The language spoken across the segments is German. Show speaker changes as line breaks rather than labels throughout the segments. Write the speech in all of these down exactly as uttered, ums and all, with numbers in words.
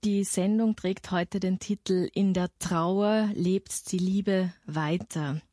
Die Sendung trägt heute den Titel »In der Trauer lebt die Liebe weiter«.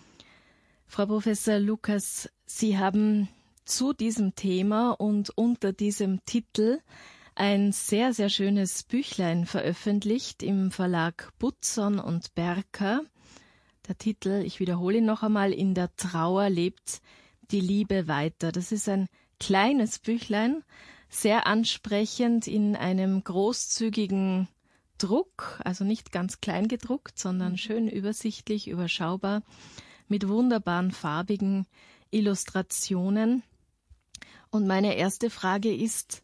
Frau Professor Lukas, Sie haben zu diesem Thema und unter diesem Titel ein sehr, sehr schönes Büchlein veröffentlicht im Verlag Butzon und Berka. Der Titel, ich wiederhole ihn noch einmal, »In der Trauer lebt die Liebe weiter«. Das ist ein kleines Büchlein, sehr ansprechend in einem großzügigen Druck, also nicht ganz klein gedruckt, sondern schön übersichtlich, überschaubar, mit wunderbaren farbigen Illustrationen. Und meine erste Frage ist,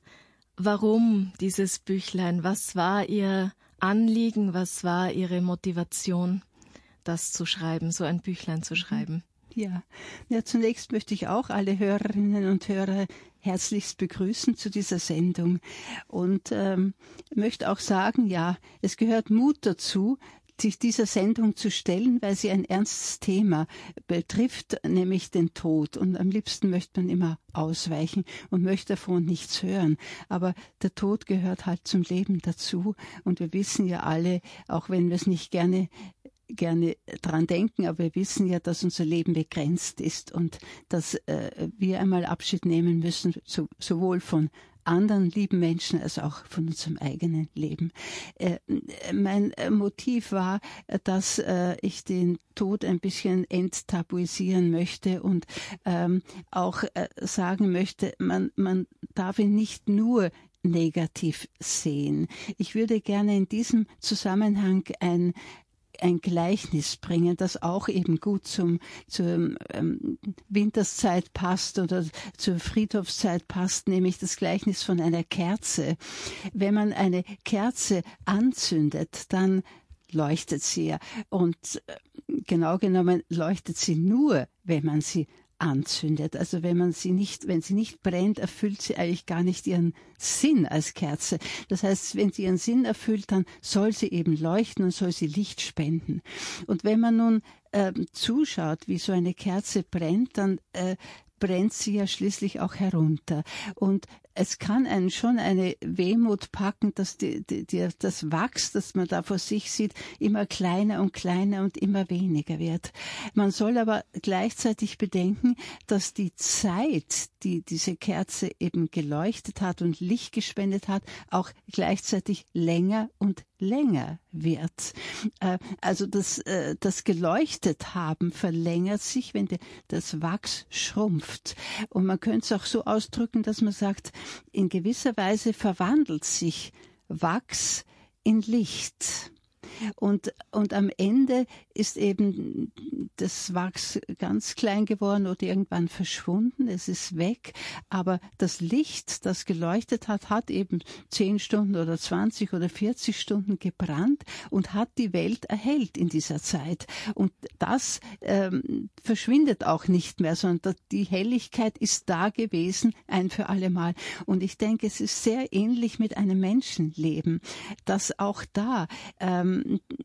warum dieses Büchlein? Was war Ihr Anliegen, was war Ihre Motivation, das zu schreiben, so ein Büchlein zu schreiben?
Ja, ja, zunächst möchte ich auch alle Hörerinnen und Hörer herzlichst begrüßen zu dieser Sendung und ähm, möchte auch sagen, ja, es gehört Mut dazu, sich dieser Sendung zu stellen, weil sie ein ernstes Thema betrifft, nämlich den Tod. Und am liebsten möchte man immer ausweichen und möchte davon nichts hören. Aber der Tod gehört halt zum Leben dazu. Und wir wissen ja alle, auch wenn wir es nicht gerne gerne dran denken, aber wir wissen ja, dass unser Leben begrenzt ist und dass äh, wir einmal Abschied nehmen müssen, so, sowohl von anderen lieben Menschen als auch von unserem eigenen Leben. Äh, mein Motiv war, dass äh, ich den Tod ein bisschen enttabuisieren möchte und ähm, auch äh, sagen möchte, man, man darf ihn nicht nur negativ sehen. Ich würde gerne in diesem Zusammenhang ein ein Gleichnis bringen, das auch eben gut zum zur ähm, Winterszeit passt oder zur Friedhofszeit passt, nämlich das Gleichnis von einer Kerze. Wenn man eine Kerze anzündet, dann leuchtet sie ja. Und äh, genau genommen leuchtet sie nur, wenn man sie anzündet. Also wenn man sie nicht, wenn sie nicht brennt, erfüllt sie eigentlich gar nicht ihren Sinn als Kerze. Das heißt, wenn sie ihren Sinn erfüllt, dann soll sie eben leuchten und soll sie Licht spenden. Und wenn man nun äh, zuschaut, wie so eine Kerze brennt, dann äh, brennt sie ja schließlich auch herunter. Und es kann einen schon eine Wehmut packen, dass die, die, die, das Wachs, das man da vor sich sieht, immer kleiner und kleiner und immer weniger wird. Man soll aber gleichzeitig bedenken, dass die Zeit, die diese Kerze eben geleuchtet hat und Licht gespendet hat, auch gleichzeitig länger und länger wird. Also das, das geleuchtet haben verlängert sich, wenn das Wachs schrumpft. Und man könnte es auch so ausdrücken, dass man sagt, in gewisser Weise verwandelt sich Wachs in Licht. Und, und am Ende ist eben das Wachs ganz klein geworden oder irgendwann verschwunden, es ist weg, aber das Licht, das geleuchtet hat, hat eben zehn Stunden oder zwanzig oder vierzig Stunden gebrannt und hat die Welt erhellt in dieser Zeit. Und das ähm, verschwindet auch nicht mehr, sondern die Helligkeit ist da gewesen, ein für alle Mal. Und ich denke, es ist sehr ähnlich mit einem Menschenleben, dass auch da ähm,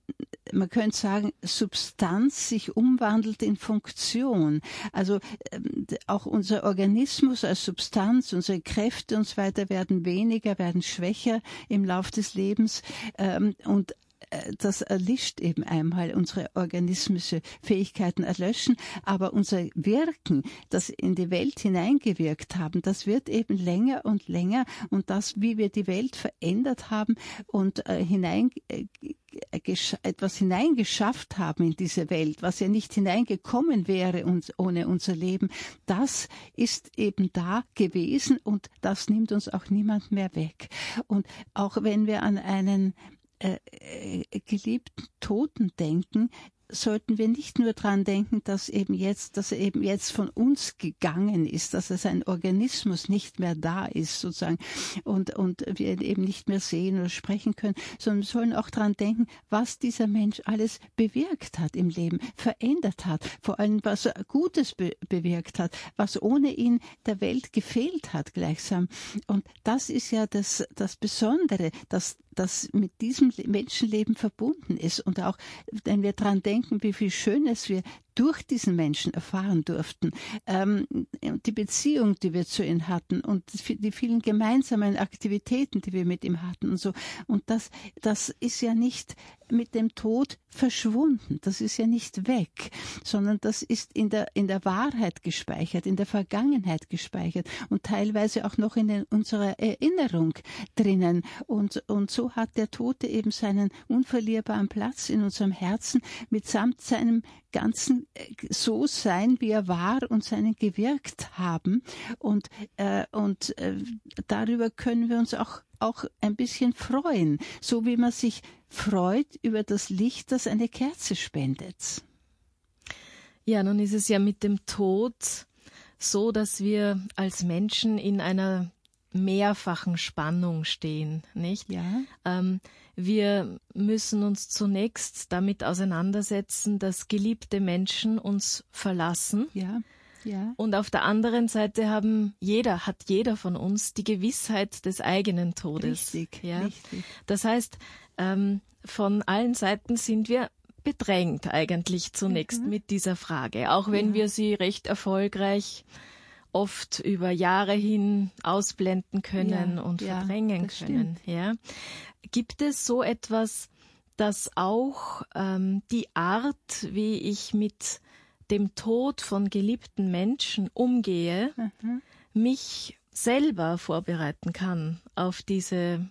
man könnte sagen, Substanz sich umwandelt in Funktion. Also ähm, auch unser Organismus als Substanz, unsere Kräfte und so weiter werden weniger, werden schwächer im Lauf des Lebens ähm, und das erlischt eben einmal, unsere organismische Fähigkeiten erlöschen, aber unser Wirken, das in die Welt hineingewirkt haben, das wird eben länger und länger und das, wie wir die Welt verändert haben und äh, hinein äh, etwas hineingeschafft haben in diese Welt, was ja nicht hineingekommen wäre uns, ohne unser Leben, das ist eben da gewesen und das nimmt uns auch niemand mehr weg. Und auch wenn wir an einen Äh, äh, geliebten Toten denken, sollten wir nicht nur dran denken, dass eben jetzt, dass er eben jetzt von uns gegangen ist, dass er sein Organismus nicht mehr da ist, sozusagen, und, und wir ihn eben nicht mehr sehen oder sprechen können, sondern wir sollen auch dran denken, was dieser Mensch alles bewirkt hat im Leben, verändert hat, vor allem was er Gutes be- bewirkt hat, was ohne ihn der Welt gefehlt hat gleichsam. Und das ist ja das, das Besondere, dass das mit diesem Menschenleben verbunden ist. Und auch, wenn wir dran denken, wie viel Schönes wir durch diesen Menschen erfahren durften, ähm, die Beziehung, die wir zu ihm hatten und die vielen gemeinsamen Aktivitäten, die wir mit ihm hatten und so. Und das, das ist ja nicht mit dem Tod verschwunden. Das ist ja nicht weg, sondern das ist in der, in der Wahrheit gespeichert, in der Vergangenheit gespeichert und teilweise auch noch in den, unserer Erinnerung drinnen. Und, und so hat der Tote eben seinen unverlierbaren Platz in unserem Herzen mitsamt seinem ganzen So-Sein, wie er war und seinen gewirkt haben. Und, äh, und äh, darüber können wir uns auch auch ein bisschen freuen, so wie man sich freut über das Licht, das eine Kerze spendet.
Ja, nun ist es ja mit dem Tod so, dass wir als Menschen in einer mehrfachen Spannung stehen, nicht?
Ja.
Ähm, wir müssen uns zunächst damit auseinandersetzen, dass geliebte Menschen uns verlassen.
Ja. Ja.
Und auf der anderen Seite haben jeder, hat jeder von uns die Gewissheit des eigenen Todes.
Richtig,
ja?
richtig.
Das heißt, ähm, von allen Seiten sind wir bedrängt eigentlich zunächst mhm. mit dieser Frage, auch wenn ja. wir sie recht erfolgreich oft über Jahre hin ausblenden können
ja,
und
ja,
verdrängen können. Ja? Gibt es so etwas, dass auch ähm, die Art, wie ich mit dem Tod von geliebten Menschen umgehe, mhm. mich selber vorbereiten kann auf diese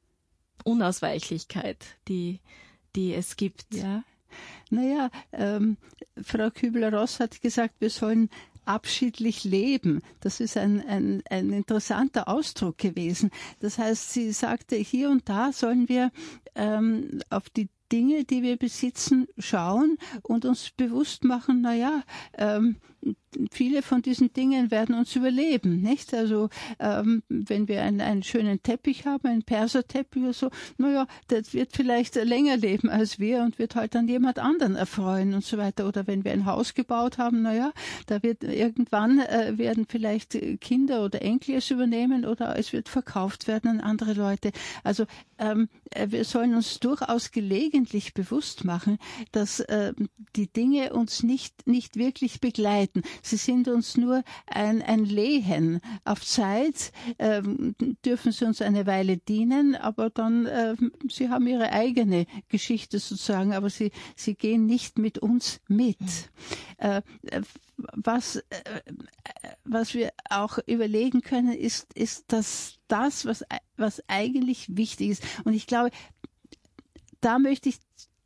Unausweichlichkeit, die, die es gibt?
Ja, naja, ähm, Frau Kübler-Ross hat gesagt, wir sollen abschiedlich leben. Das ist ein, ein, ein interessanter Ausdruck gewesen. Das heißt, sie sagte, hier und da sollen wir ähm, auf die Dinge, die wir besitzen, schauen und uns bewusst machen, na ja, ähm, viele von diesen Dingen werden uns überleben, nicht? Also ähm, wenn wir einen, einen schönen Teppich haben, einen Perserteppich oder so, naja, das wird vielleicht länger leben als wir und wird halt an jemand anderen erfreuen und so weiter. Oder wenn wir ein Haus gebaut haben, naja, da wird irgendwann äh, werden vielleicht Kinder oder Enkel es übernehmen oder es wird verkauft werden an andere Leute. Also ähm, wir sollen uns durchaus gelegentlich bewusst machen, dass äh, die Dinge uns nicht, nicht wirklich begleiten. Sie sind uns nur ein, ein Lehen. Auf Zeit ähm, dürfen sie uns eine Weile dienen, aber dann, ähm, sie haben ihre eigene Geschichte sozusagen, aber sie, sie gehen nicht mit uns mit. Äh, was, äh, was wir auch überlegen können, ist, ist dass das, was, was eigentlich wichtig ist. Und ich glaube, da möchte ich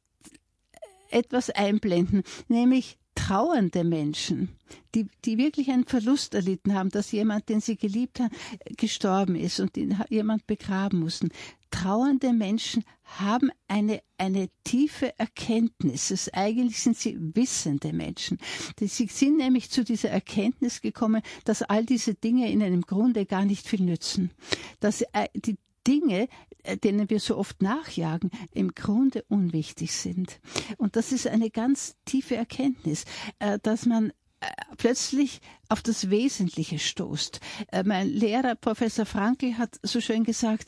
etwas einblenden, nämlich trauernde Menschen, die, die wirklich einen Verlust erlitten haben, dass jemand, den sie geliebt haben, gestorben ist und den jemand begraben mussten. Trauernde Menschen haben eine, eine tiefe Erkenntnis. Das, eigentlich sind sie wissende Menschen. Sie sind nämlich zu dieser Erkenntnis gekommen, dass all diese Dinge ihnen im Grunde gar nicht viel nützen. Dass die Dinge, denen wir so oft nachjagen, im Grunde unwichtig sind. Und das ist eine ganz tiefe Erkenntnis, dass man plötzlich auf das Wesentliche stoßt. Mein Lehrer, Professor Frankl, hat so schön gesagt,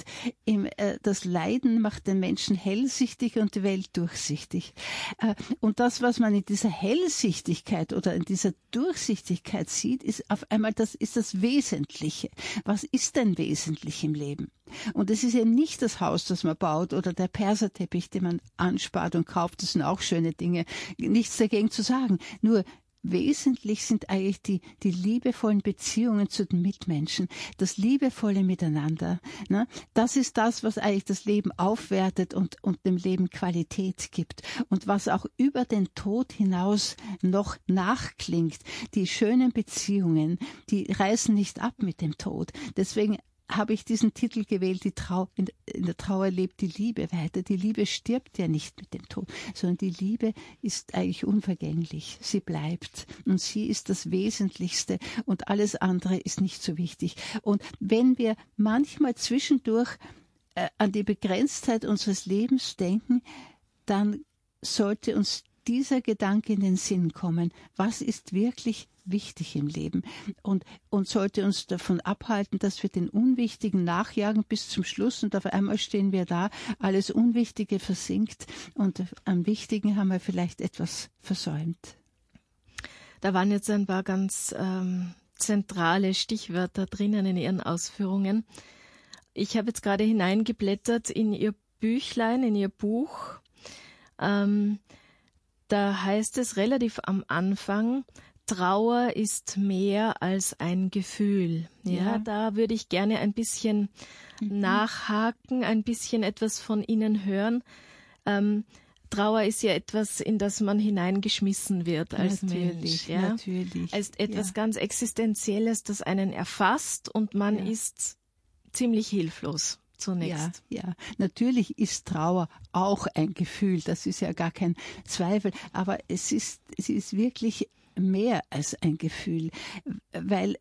das Leiden macht den Menschen hellsichtig und die Welt durchsichtig. Und das, was man in dieser Hellsichtigkeit oder in dieser Durchsichtigkeit sieht, ist auf einmal das, ist das Wesentliche. Was ist denn wesentlich im Leben? Und es ist eben nicht das Haus, das man baut oder der Perserteppich, den man anspart und kauft. Das sind auch schöne Dinge. Nichts dagegen zu sagen. Nur wesentlich sind eigentlich die, die liebevollen Beziehungen zu den Mitmenschen, das liebevolle Miteinander. Ne? Das ist das, was eigentlich das Leben aufwertet und, und dem Leben Qualität gibt und was auch über den Tod hinaus noch nachklingt. Die schönen Beziehungen, die reißen nicht ab mit dem Tod. Deswegen habe ich diesen Titel gewählt, die Trau- in der Trauer lebt die Liebe weiter. Die Liebe stirbt ja nicht mit dem Tod, sondern die Liebe ist eigentlich unvergänglich. Sie bleibt und sie ist das Wesentlichste und alles andere ist nicht so wichtig. Und wenn wir manchmal zwischendurch äh, an die Begrenztheit unseres Lebens denken, dann sollte uns dieser Gedanke in den Sinn kommen. Was ist wirklich wichtig im Leben und, und sollte uns davon abhalten, dass wir den Unwichtigen nachjagen bis zum Schluss und auf einmal stehen wir da, alles Unwichtige versinkt und am Wichtigen haben wir vielleicht etwas versäumt.
Da waren jetzt ein paar ganz ähm, zentrale Stichwörter drinnen in Ihren Ausführungen. Ich habe jetzt gerade hineingeblättert in Ihr Büchlein, in Ihr Buch. Ähm, da heißt es relativ am Anfang, Trauer ist mehr als ein Gefühl. Ja, ja. Da würde ich gerne ein bisschen mhm. nachhaken, ein bisschen etwas von Ihnen hören. Ähm, Trauer ist ja etwas, in das man hineingeschmissen wird als
natürlich,
Mensch. Ja?
Natürlich.
Als etwas
ja.
ganz Existenzielles, das einen erfasst und man
ja.
ist ziemlich hilflos zunächst.
Ja, ja, natürlich ist Trauer auch ein Gefühl, das ist ja gar kein Zweifel, aber es ist, es ist wirklich mehr als ein Gefühl, weil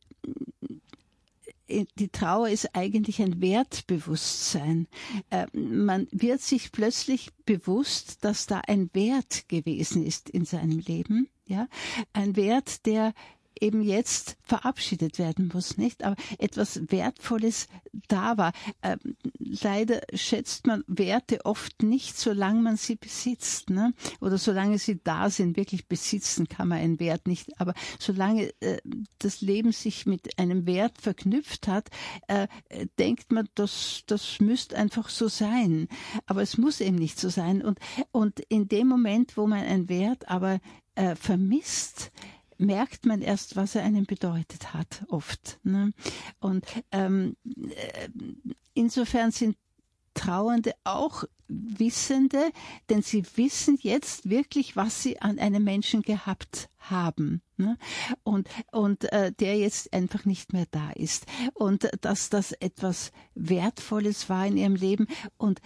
die Trauer ist eigentlich ein Wertbewusstsein. Äh, man wird sich plötzlich bewusst, dass da ein Wert gewesen ist in seinem Leben, ja, ein Wert, der eben jetzt verabschiedet werden muss, nicht? Aber etwas Wertvolles da war. Ähm, leider schätzt man Werte oft nicht, solange man sie besitzt, ne? Oder solange sie da sind. Wirklich besitzen kann man einen Wert nicht. Aber solange äh, das Leben sich mit einem Wert verknüpft hat, äh, denkt man, das, das müsste einfach so sein. Aber es muss eben nicht so sein. Und, und in dem Moment, wo man einen Wert aber äh, vermisst, merkt man erst, was er einem bedeutet hat, oft. Ne? Und ähm, insofern sind Trauernde auch Wissende, denn sie wissen jetzt wirklich, was sie an einem Menschen gehabt haben. Ne? Und, und äh, der jetzt einfach nicht mehr da ist. Und dass das etwas Wertvolles war in ihrem Leben. Und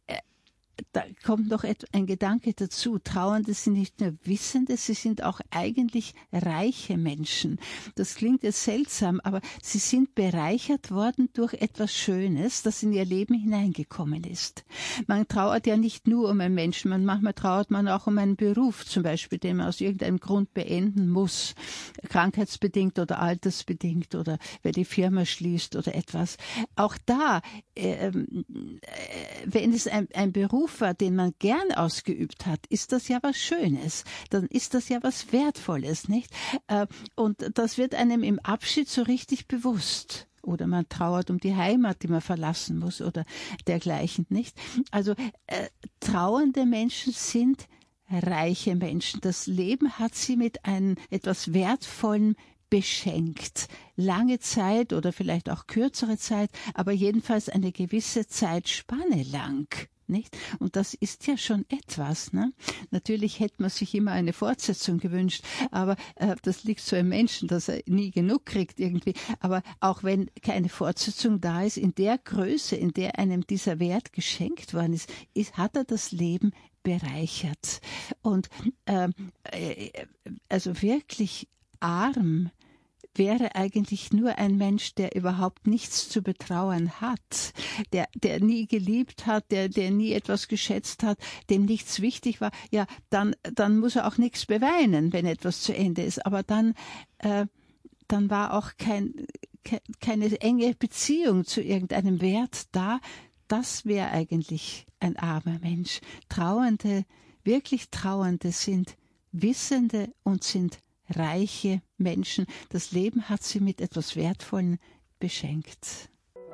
da kommt noch ein Gedanke dazu. Trauernde sind nicht nur Wissende, sie sind auch eigentlich reiche Menschen. Das klingt jetzt seltsam, aber sie sind bereichert worden durch etwas Schönes, das in ihr Leben hineingekommen ist. Man trauert ja nicht nur um einen Menschen, man, manchmal trauert man auch um einen Beruf, zum Beispiel, den man aus irgendeinem Grund beenden muss, krankheitsbedingt oder altersbedingt oder weil die Firma schließt oder etwas. Auch da, äh, äh, wenn es ein, ein Beruf war, den man gern ausgeübt hat, ist das ja was Schönes. Dann ist das ja was Wertvolles, nicht? Und das wird einem im Abschied so richtig bewusst. Oder man trauert um die Heimat, die man verlassen muss oder dergleichen, nicht? Also äh, trauernde Menschen sind reiche Menschen. Das Leben hat sie mit einem etwas Wertvollem beschenkt. Lange Zeit oder vielleicht auch kürzere Zeit, aber jedenfalls eine gewisse Zeitspanne lang. Nicht? Und das ist ja schon etwas. Ne? Natürlich hätte man sich immer eine Fortsetzung gewünscht, aber äh, das liegt so im Menschen, dass er nie genug kriegt irgendwie. Aber auch wenn keine Fortsetzung da ist, in der Größe, in der einem dieser Wert geschenkt worden ist, ist hat er das Leben bereichert. Und äh, also wirklich arm wäre eigentlich nur ein Mensch, der überhaupt nichts zu betrauern hat, der, der nie geliebt hat, der, der nie etwas geschätzt hat, dem nichts wichtig war. Ja, dann, dann muss er auch nichts beweinen, wenn etwas zu Ende ist. Aber dann, äh, dann war auch kein, ke, keine enge Beziehung zu irgendeinem Wert da. Das wäre eigentlich ein armer Mensch. Trauernde, wirklich Trauernde sind Wissende und sind reiche Menschen. Das Leben hat sie mit etwas Wertvollem beschenkt.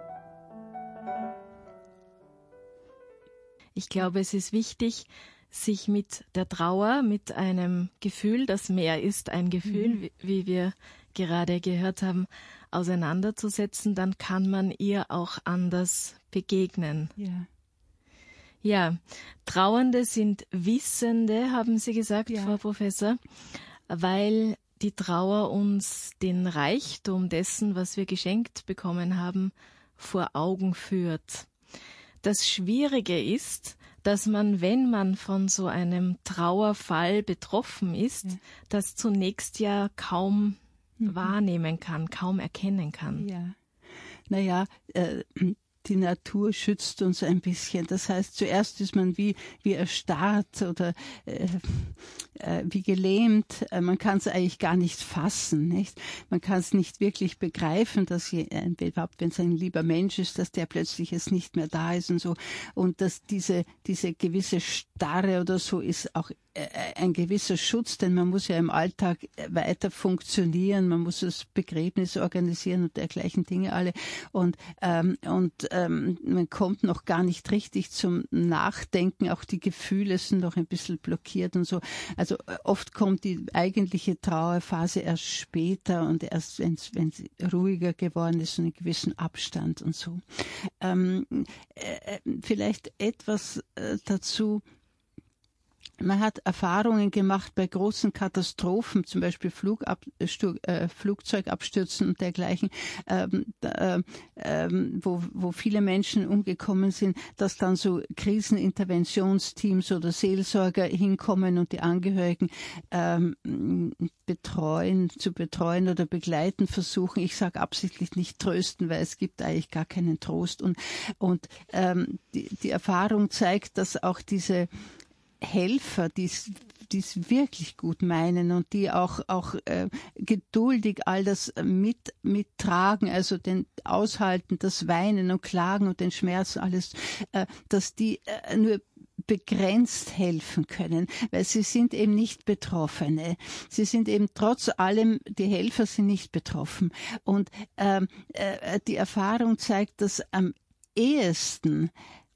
Ich glaube, es ist wichtig, sich mit der Trauer, mit einem Gefühl, das mehr ist ein Gefühl, mhm. wie, wie wir gerade gehört haben, auseinanderzusetzen. Dann kann man ihr auch anders begegnen.
Ja.
Ja, Trauernde sind Wissende, haben Sie gesagt, ja. Frau Professor, weil die Trauer uns den Reichtum dessen, was wir geschenkt bekommen haben, vor Augen führt. Das Schwierige ist, dass man, wenn man von so einem Trauerfall betroffen ist, ja. das zunächst ja kaum mhm. wahrnehmen kann, kaum erkennen kann.
Ja, naja, äh, die Natur schützt uns ein bisschen. Das heißt, zuerst ist man wie, wie erstarrt oder äh, äh, wie gelähmt. Äh, man kann es eigentlich gar nicht fassen, nicht? Man kann es nicht wirklich begreifen, dass je, äh, überhaupt, wenn es ein lieber Mensch ist, dass der plötzlich jetzt nicht mehr da ist und so. Und dass diese, diese gewisse Starre oder so ist auch ein gewisser Schutz, denn man muss ja im Alltag weiter funktionieren, man muss das Begräbnis organisieren und dergleichen Dinge alle. Und, ähm, und ähm, man kommt noch gar nicht richtig zum Nachdenken, auch die Gefühle sind noch ein bisschen blockiert und so. Also oft kommt die eigentliche Trauerphase erst später und erst, wenn es ruhiger geworden ist und einen gewissen Abstand und so. Ähm, äh, vielleicht etwas äh, dazu. Man hat Erfahrungen gemacht bei großen Katastrophen, zum Beispiel Flugabstur, äh, Flugzeugabstürzen und dergleichen, ähm, äh, äh, wo, wo viele Menschen umgekommen sind, dass dann so Kriseninterventionsteams oder Seelsorger hinkommen und die Angehörigen ähm, betreuen, zu betreuen oder begleiten versuchen. Ich sage absichtlich nicht trösten, weil es gibt eigentlich gar keinen Trost. Und, und ähm, die, die Erfahrung zeigt, dass auch diese Helfer, die es wirklich gut meinen und die auch auch äh, geduldig all das mit mittragen, also den aushalten, das Weinen und Klagen und den Schmerz, alles, äh, dass die äh, nur begrenzt helfen können, weil sie sind eben nicht Betroffene. Sie sind eben trotz allem, die Helfer sind nicht betroffen. Und ähm, äh, die Erfahrung zeigt, dass am ehesten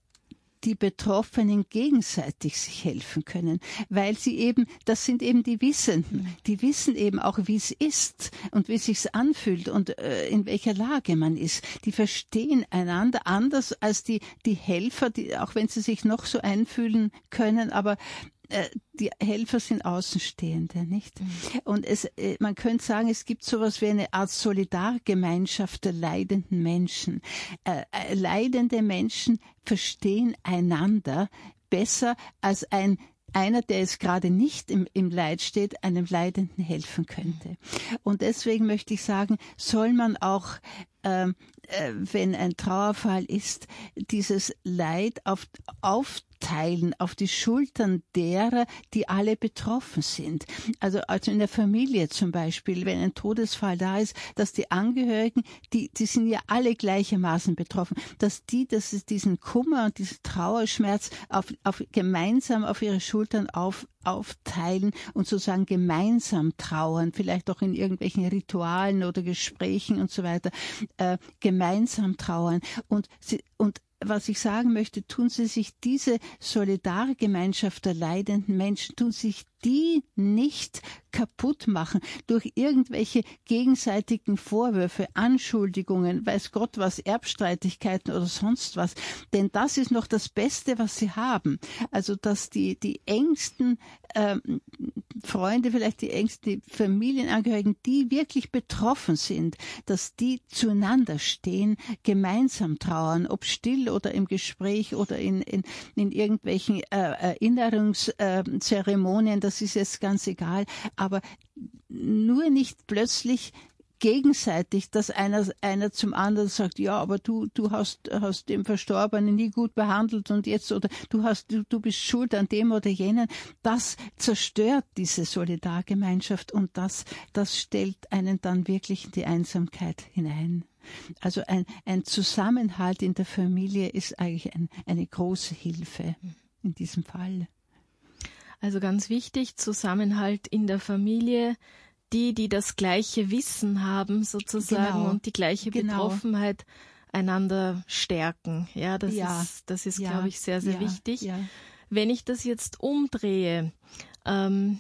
die Betroffenen gegenseitig sich helfen können, weil sie eben, das sind eben die Wissenden, die wissen eben auch, wie es ist und wie es sich anfühlt und äh, in welcher Lage man ist. Die verstehen einander anders als die, die Helfer, die, auch wenn sie sich noch so einfühlen können, aber die Helfer sind Außenstehende, nicht? Mhm. Und es, man könnte sagen, es gibt sowas wie eine Art Solidargemeinschaft der leidenden Menschen. Äh, leidende Menschen verstehen einander besser als ein einer, der jetzt gerade nicht im, im Leid steht, einem Leidenden helfen könnte. Und deswegen möchte ich sagen, soll man auch, ähm, äh, wenn ein Trauerfall ist, dieses Leid auf, aufteilen auf die Schultern derer, die alle betroffen sind. Also, also in der Familie zum Beispiel, wenn ein Todesfall da ist, dass die Angehörigen, die, die sind ja alle gleichermaßen betroffen, dass die, dass es diesen Kummer und diesen Trauerschmerz auf, auf gemeinsam auf ihre Schultern auf, aufteilen und sozusagen gemeinsam trauern, vielleicht auch in irgendwelchen Ritualen oder Gesprächen und so weiter, äh, gemeinsam trauern. Und, sie, und was ich sagen möchte, tun Sie sich diese Solidargemeinschaft der leidenden Menschen, tun sich die nicht kaputt machen durch irgendwelche gegenseitigen Vorwürfe, Anschuldigungen, weiß Gott was, Erbstreitigkeiten oder sonst was. Denn das ist noch das Beste, was sie haben. Also, dass die, die engsten ähm, Freunde, vielleicht die engsten die Familienangehörigen, die wirklich betroffen sind, dass die zueinander stehen, gemeinsam trauern, ob still oder im Gespräch oder in, in, in irgendwelchen äh, Erinnerungszeremonien, das ist jetzt ganz egal, aber nur nicht plötzlich gegenseitig, dass einer, einer zum anderen sagt, ja, aber du, du hast, hast den Verstorbenen nie gut behandelt und jetzt, oder du hast, du, du bist schuld an dem oder jenen. Das zerstört diese Solidargemeinschaft und das, das stellt einen dann wirklich in die Einsamkeit hinein. Also ein, ein Zusammenhalt in der Familie ist eigentlich ein, eine große Hilfe in diesem Fall.
Also ganz wichtig, Zusammenhalt in der Familie, die, die das gleiche Wissen haben sozusagen genau. und die gleiche genau. Betroffenheit einander stärken. Ja, das ja. ist, das ist, ja. glaube ich, sehr, sehr ja. wichtig. Ja. Wenn ich das jetzt umdrehe, ähm,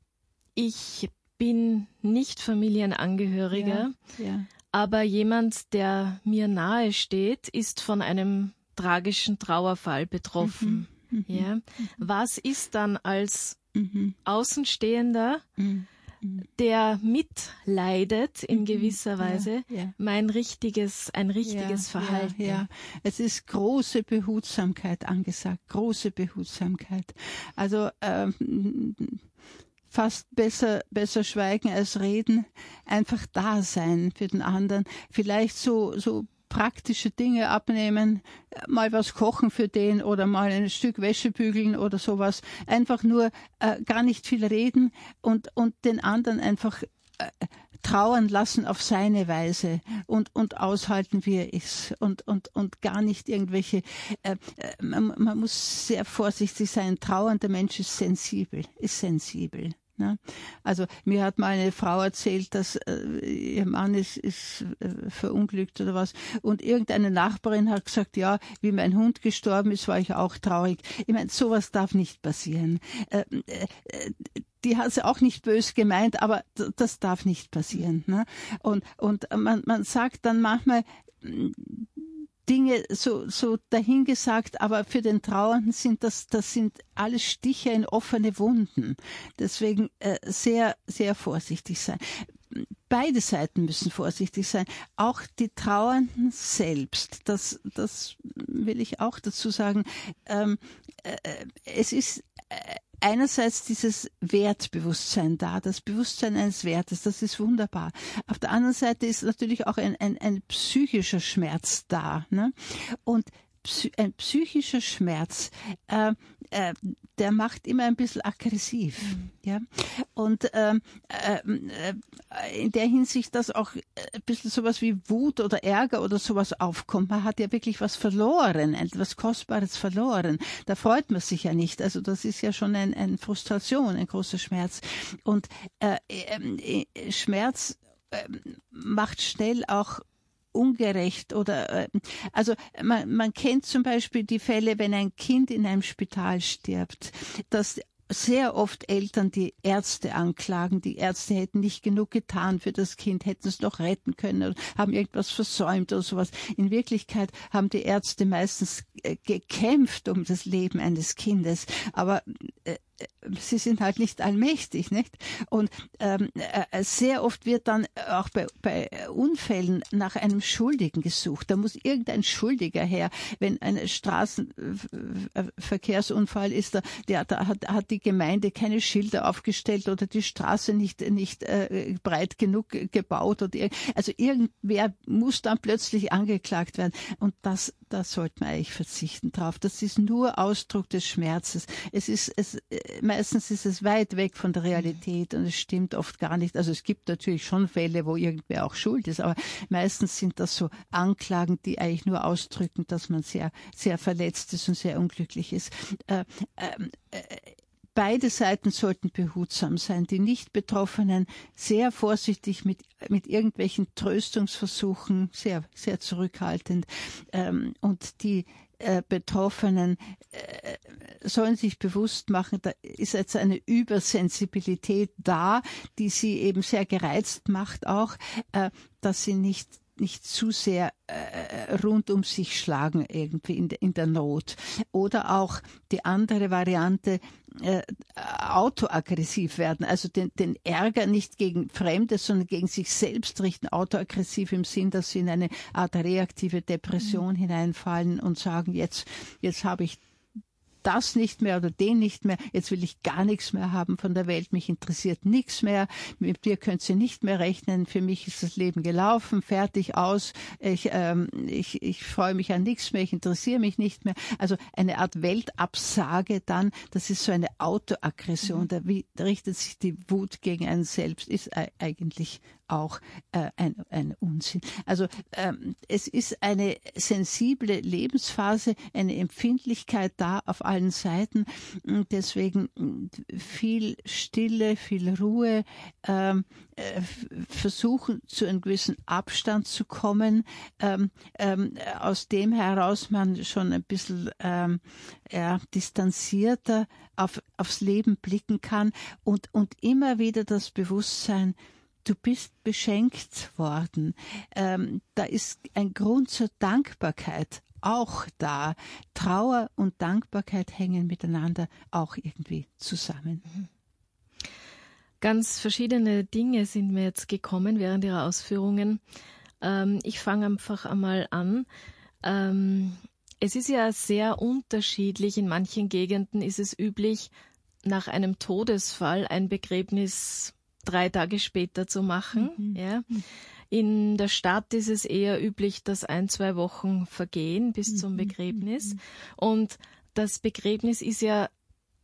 ich bin nicht Familienangehöriger, ja. Ja. aber jemand, der mir nahe steht, ist von einem tragischen Trauerfall betroffen. Mhm. Mhm. Ja. Mhm. Was ist dann als mhm. Außenstehender, mhm. der mitleidet in gewisser Weise, ja, ja. mein richtiges, ein richtiges ja, Verhalten?
Ja, ja, es ist große Behutsamkeit angesagt, große Behutsamkeit. Also ähm, fast besser, besser schweigen als reden, einfach da sein für den anderen, vielleicht so, so praktische Dinge abnehmen, mal was kochen für den oder mal ein Stück Wäsche bügeln oder sowas. Einfach nur äh, gar nicht viel reden und, und den anderen einfach äh, trauern lassen auf seine Weise und, und aushalten, wie er ist und, und, und gar nicht irgendwelche, äh, man, man muss sehr vorsichtig sein. Ein trauernder Mensch ist sensibel, ist sensibel. Ne? Also mir hat mal eine Frau erzählt, dass äh, ihr Mann ist, ist äh, verunglückt oder was und irgendeine Nachbarin hat gesagt, ja, wie mein Hund gestorben ist, war ich auch traurig. Ich meine, sowas darf nicht passieren. Äh, äh, die hat sie auch nicht böse gemeint, aber d- das darf nicht passieren. Ne? Und, und man, man sagt dann manchmal Dinge so, so dahingesagt, aber für den Trauernden sind das, das sind alles Stiche in offene Wunden. Deswegen äh, sehr, sehr vorsichtig sein. Beide Seiten müssen vorsichtig sein. Auch die Trauernden selbst. Das, das will ich auch dazu sagen. Ähm, äh, es ist äh, einerseits dieses Wertbewusstsein da, das Bewusstsein eines Wertes, das ist wunderbar. Auf der anderen Seite ist natürlich auch ein, ein, ein psychischer Schmerz da. Ne? Und psy- ein psychischer Schmerz, äh, äh, der macht immer ein bisschen aggressiv. Mhm. Ja? Und ähm, äh, in der Hinsicht, dass auch ein bisschen sowas wie Wut oder Ärger oder sowas aufkommt. Man hat ja wirklich was verloren, etwas Kostbares verloren. Da freut man sich ja nicht. Also das ist ja schon ein, ein Frustration, ein großer Schmerz. Und äh, äh, Schmerz äh, macht schnell auch ungerecht oder äh, also man, man kennt zum Beispiel die Fälle, wenn ein Kind in einem Spital stirbt, dass sehr oft Eltern die Ärzte anklagen, die Ärzte hätten nicht genug getan für das Kind, hätten es noch retten können oder haben irgendwas versäumt oder sowas. In Wirklichkeit haben die Ärzte meistens äh, gekämpft um das Leben eines Kindes, aber äh, sie sind halt nicht allmächtig, nicht? Und ähm, äh, sehr oft wird dann auch bei, bei Unfällen nach einem Schuldigen gesucht. Da muss irgendein Schuldiger her. Wenn ein Straßenverkehrsunfall ist, da, der, da hat, hat die Gemeinde keine Schilder aufgestellt oder die Straße nicht nicht äh, breit genug gebaut oder also irgendwer muss dann plötzlich angeklagt werden. Und das da sollte man eigentlich verzichten drauf. Das ist nur Ausdruck des Schmerzes. Es ist es meistens ist es weit weg von der Realität und es stimmt oft gar nicht. Also es gibt natürlich schon Fälle, wo irgendwer auch schuld ist, aber meistens sind das so Anklagen, die eigentlich nur ausdrücken, dass man sehr, sehr verletzt ist und sehr unglücklich ist. Äh, äh, äh, Beide Seiten sollten behutsam sein, die Nicht-Betroffenen sehr vorsichtig mit, mit irgendwelchen Tröstungsversuchen, sehr, sehr zurückhaltend, ähm, und die äh, Betroffenen äh, sollen sich bewusst machen, da ist jetzt eine Übersensibilität da, die sie eben sehr gereizt macht auch, äh, dass sie nicht nicht zu sehr äh, rund um sich schlagen irgendwie in, de, in der Not. Oder auch die andere Variante, äh, autoaggressiv werden, also den, den Ärger nicht gegen Fremde, sondern gegen sich selbst richten, autoaggressiv im Sinn, dass sie in eine Art reaktive Depression mhm. hineinfallen und sagen, jetzt, jetzt habe ich das nicht mehr oder den nicht mehr, jetzt will ich gar nichts mehr haben von der Welt, mich interessiert nichts mehr, mit mir könnt ihr nicht mehr rechnen, für mich ist das Leben gelaufen, fertig, aus, ich, ähm, ich, ich freue mich an nichts mehr, ich interessiere mich nicht mehr. Also eine Art Weltabsage dann, das ist so eine Autoaggression, mhm. da, wie, da richtet sich die Wut gegen einen selbst, ist eigentlich auch äh, ein, ein Unsinn. Also ähm, es ist eine sensible Lebensphase, eine Empfindlichkeit da auf allen Seiten. Und deswegen viel Stille, viel Ruhe, ähm, äh, versuchen zu einem gewissen Abstand zu kommen, ähm, ähm, aus dem heraus man schon ein bisschen ähm, ja, distanzierter auf, aufs Leben blicken kann und, und immer wieder das Bewusstsein, du bist beschenkt worden. Ähm, da ist ein Grund zur Dankbarkeit auch da. Trauer und Dankbarkeit hängen miteinander auch irgendwie zusammen.
Ganz verschiedene Dinge sind mir jetzt gekommen während Ihrer Ausführungen. Ähm, ich fange einfach einmal an. Ähm, es ist ja sehr unterschiedlich. In manchen Gegenden ist es üblich, nach einem Todesfall ein Begräbnis drei Tage später zu machen. Mhm. Ja. In der Stadt ist es eher üblich, dass ein, zwei Wochen vergehen bis mhm. zum Begräbnis. Und das Begräbnis ist ja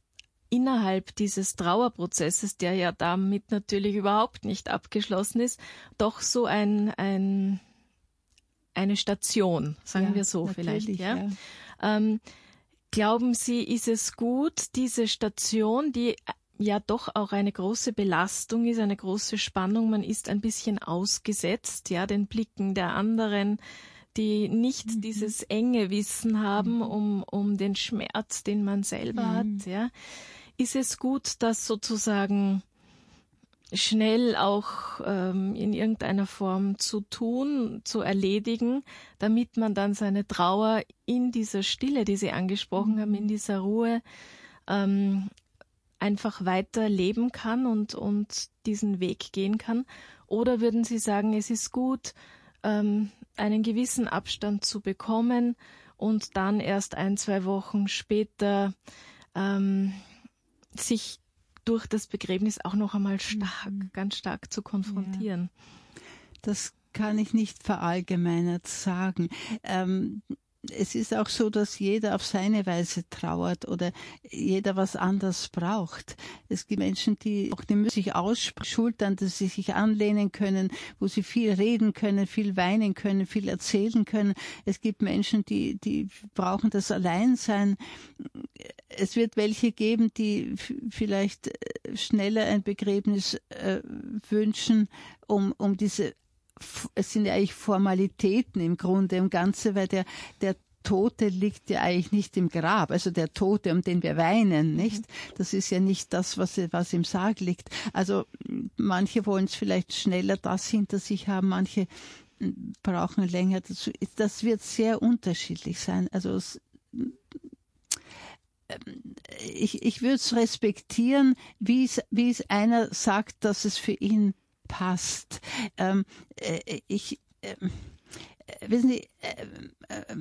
innerhalb dieses Trauerprozesses, der ja damit natürlich überhaupt nicht abgeschlossen ist, doch so ein, ein eine Station, sagen
ja,
wir so vielleicht. Ja?
ja.
Ähm, glauben Sie, ist es gut, diese Station, die ja doch auch eine große Belastung ist, eine große Spannung, man ist ein bisschen ausgesetzt, ja, den Blicken der anderen, die nicht mhm. dieses enge Wissen haben mhm. um, um den Schmerz, den man selber mhm. hat. Ja? Ist es gut, das sozusagen schnell auch ähm, in irgendeiner Form zu tun, zu erledigen, damit man dann seine Trauer in dieser Stille, die Sie angesprochen mhm. haben, in dieser Ruhe ähm, einfach weiter leben kann und, und diesen Weg gehen kann? Oder würden Sie sagen, es ist gut, ähm, einen gewissen Abstand zu bekommen und dann erst ein, zwei Wochen später ähm, sich durch das Begräbnis auch noch einmal stark, mhm. ganz stark zu konfrontieren?
Ja. Das kann ich nicht verallgemeinert sagen. Ähm, es ist auch so, dass jeder auf seine Weise trauert oder jeder was anderes braucht. Es gibt Menschen, die auch die müssen sich ausschultern, dass sie sich anlehnen können, wo sie viel reden können, viel weinen können, viel erzählen können. Es gibt Menschen, die, die brauchen das Alleinsein. Es wird welche geben, die vielleicht schneller ein Begräbnis äh, wünschen, um, um diese Es sind ja eigentlich Formalitäten im Grunde im Ganzen, weil der, der Tote liegt ja eigentlich nicht im Grab. Also der Tote, um den wir weinen, nicht? Das ist ja nicht das, was, was im Sarg liegt. Also manche wollen es vielleicht schneller das hinter sich haben, manche brauchen länger dazu. Das wird sehr unterschiedlich sein. Also es, ich, ich würde es respektieren, wie es, wie es einer sagt, dass es für ihn passt. Ähm, äh, ich, äh, wissen Sie, äh, äh,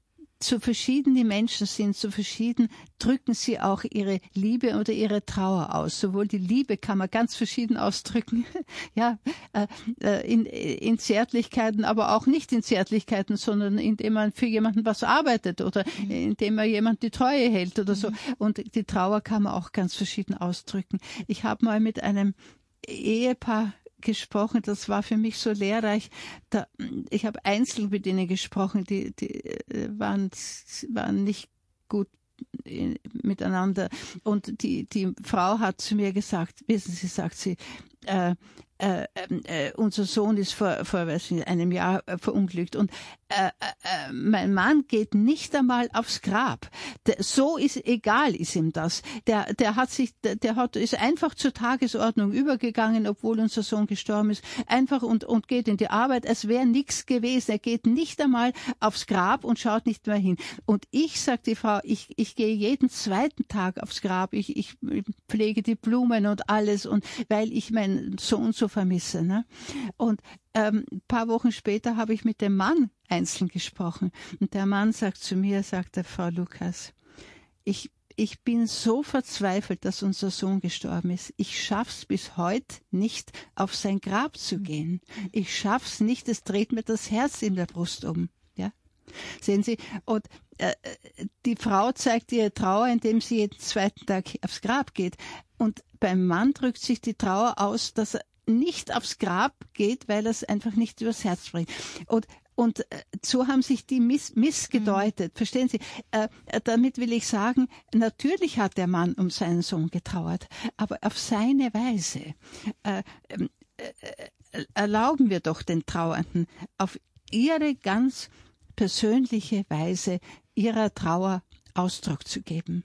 so verschieden die Menschen sind, so verschieden drücken sie auch ihre Liebe oder ihre Trauer aus. Sowohl die Liebe kann man ganz verschieden ausdrücken, ja, äh, in, in Zärtlichkeiten, aber auch nicht in Zärtlichkeiten, sondern indem man für jemanden was arbeitet oder mhm. indem man jemand die Treue hält oder so. Mhm. Und die Trauer kann man auch ganz verschieden ausdrücken. Ich habe mal mit einem Ehepaar gesprochen, das war für mich so lehrreich. Da, ich habe einzeln mit ihnen gesprochen, die, die waren, waren nicht gut miteinander. Und die, die Frau hat zu mir gesagt, wissen Sie, sagt sie, äh, äh, äh, unser Sohn ist vor, vor weiß nicht, einem Jahr äh, verunglückt und äh, äh, mein Mann geht nicht einmal aufs Grab. Der, so ist egal ist ihm das. Der, der hat sich, der, der hat ist einfach zur Tagesordnung übergegangen, obwohl unser Sohn gestorben ist, einfach und und geht in die Arbeit. Es wäre nichts gewesen. Er geht nicht einmal aufs Grab und schaut nicht mehr hin. Und ich, sagt die Frau, ich ich gehe jeden zweiten Tag aufs Grab. Ich ich pflege die Blumen und alles und weil ich meinen Sohn so vermisse. Ne? Und ähm, ein paar Wochen später habe ich mit dem Mann einzeln gesprochen. Und der Mann sagt zu mir, sagt der Frau Lukas, ich, ich bin so verzweifelt, dass unser Sohn gestorben ist. Ich schaff's bis heute nicht, auf sein Grab zu gehen. Ich schaff's nicht, es dreht mir das Herz in der Brust um. Ja? Sehen Sie, und äh, die Frau zeigt ihre Trauer, indem sie jeden zweiten Tag aufs Grab geht. Und beim Mann drückt sich die Trauer aus, dass er nicht aufs Grab geht, weil er es einfach nicht übers Herz bringt. Und Und so haben sich die miss, missgedeutet. Mhm. Verstehen Sie? Äh, damit will ich sagen, natürlich hat der Mann um seinen Sohn getrauert, aber auf seine Weise. Äh, äh, erlauben wir doch den Trauernden, auf ihre ganz persönliche Weise ihrer Trauer Ausdruck zu geben.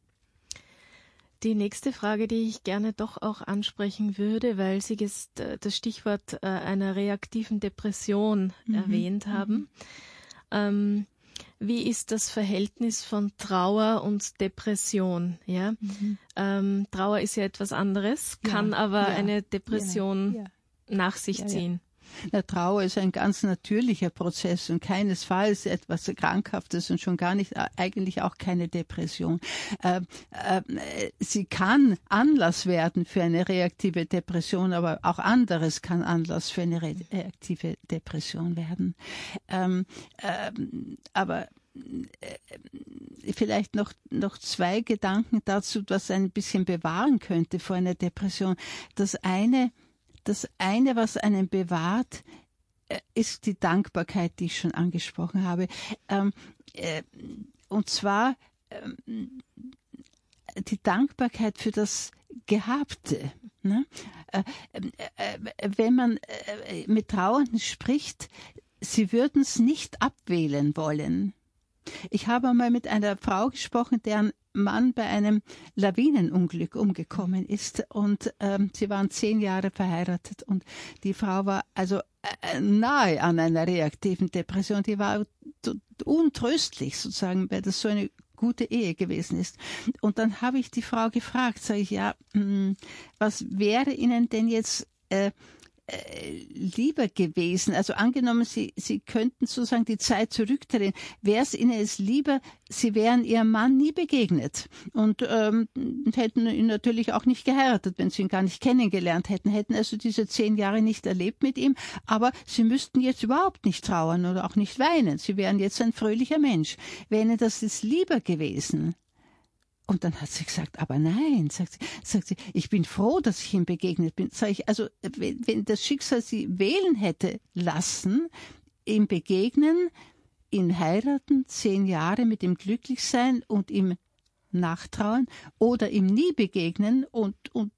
Die nächste Frage, die ich gerne doch auch ansprechen würde, weil Sie jetzt das Stichwort einer reaktiven Depression mhm. erwähnt haben. Mhm. Ähm, wie ist das Verhältnis von Trauer und Depression? Ja? Mhm. Ähm, Trauer ist ja etwas anderes, ja, kann aber ja, eine Depression ja, ja. nach sich ja, ziehen. Ja.
Der Trauer ist ein ganz natürlicher Prozess und keinesfalls etwas Krankhaftes und schon gar nicht, eigentlich auch keine Depression. Äh, äh, sie kann Anlass werden für eine reaktive Depression, aber auch anderes kann Anlass für eine reaktive Depression werden. Ähm, äh, aber vielleicht noch, noch zwei Gedanken dazu, was ein bisschen bewahren könnte vor einer Depression. Das eine, das eine, was einen bewahrt, ist die Dankbarkeit, die ich schon angesprochen habe. Und zwar die Dankbarkeit für das Gehabte. Wenn man mit Trauernden spricht, sie würden es nicht abwählen wollen. Ich habe einmal mit einer Frau gesprochen, deren Mann bei einem Lawinenunglück umgekommen ist, und ähm, sie waren zehn Jahre verheiratet, und die Frau war also äh, nahe an einer reaktiven Depression. Die war untröstlich sozusagen, weil das so eine gute Ehe gewesen ist. Und dann habe ich die Frau gefragt, sage ich, ja, mh, was wäre Ihnen denn jetzt äh, lieber gewesen, also angenommen, Sie, Sie könnten sozusagen die Zeit zurückdrehen, wäre es Ihnen jetzt lieber, Sie wären Ihrem Mann nie begegnet und ähm, hätten ihn natürlich auch nicht geheiratet, wenn Sie ihn gar nicht kennengelernt hätten, hätten also diese zehn Jahre nicht erlebt mit ihm, aber Sie müssten jetzt überhaupt nicht trauern oder auch nicht weinen. Sie wären jetzt ein fröhlicher Mensch. Wäre Ihnen das jetzt lieber gewesen? Und dann hat sie gesagt, aber nein, sagt sie, sagt sie, ich bin froh, dass ich ihm begegnet bin. Sag ich, also wenn, wenn das Schicksal sie wählen hätte lassen, ihm begegnen, ihn heiraten, zehn Jahre mit ihm glücklich sein und ihm nachtrauern, oder ihm nie begegnen und, und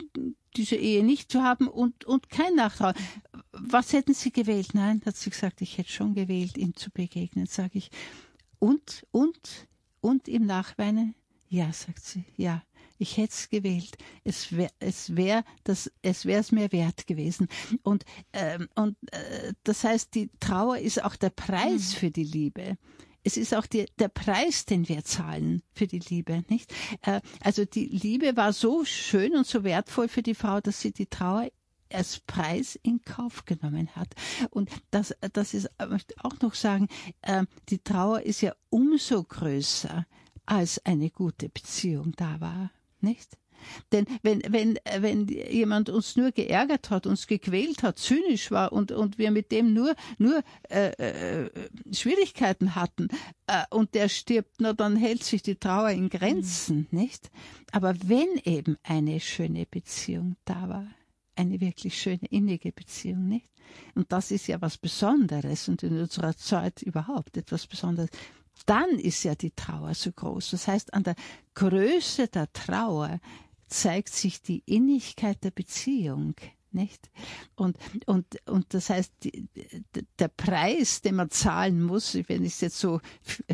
diese Ehe nicht zu haben und, und kein Nachtrauern. Was hätten Sie gewählt? Nein, hat sie gesagt, ich hätte schon gewählt, ihm zu begegnen, sage ich. Und, und, und ihm nachweinen? Ja, sagt sie, ja, ich hätte es gewählt. Es wäre es wär das, es wäre es mir wert gewesen. Und, ähm, und äh, das heißt, die Trauer ist auch der Preis mhm. für die Liebe. Es ist auch die, der Preis, den wir zahlen für die Liebe, nicht? Äh, also die Liebe war so schön und so wertvoll für die Frau, dass sie die Trauer als Preis in Kauf genommen hat. Und das, das ist, ich möchte auch noch sagen, äh, die Trauer ist ja umso größer, als eine gute Beziehung da war, nicht? Denn wenn, wenn, wenn jemand uns nur geärgert hat, uns gequält hat, zynisch war und, und wir mit dem nur, nur äh, äh, Schwierigkeiten hatten äh, und der stirbt, na, dann hält sich die Trauer in Grenzen, mhm. nicht? Aber wenn eben eine schöne Beziehung da war, eine wirklich schöne, innige Beziehung, nicht? Und das ist ja was Besonderes und in unserer Zeit überhaupt etwas Besonderes. Dann ist ja die Trauer so groß. Das heißt, an der Größe der Trauer zeigt sich die Innigkeit der Beziehung, nicht? Und, und, und das heißt, die, der Preis, den man zahlen muss, wenn ich es jetzt so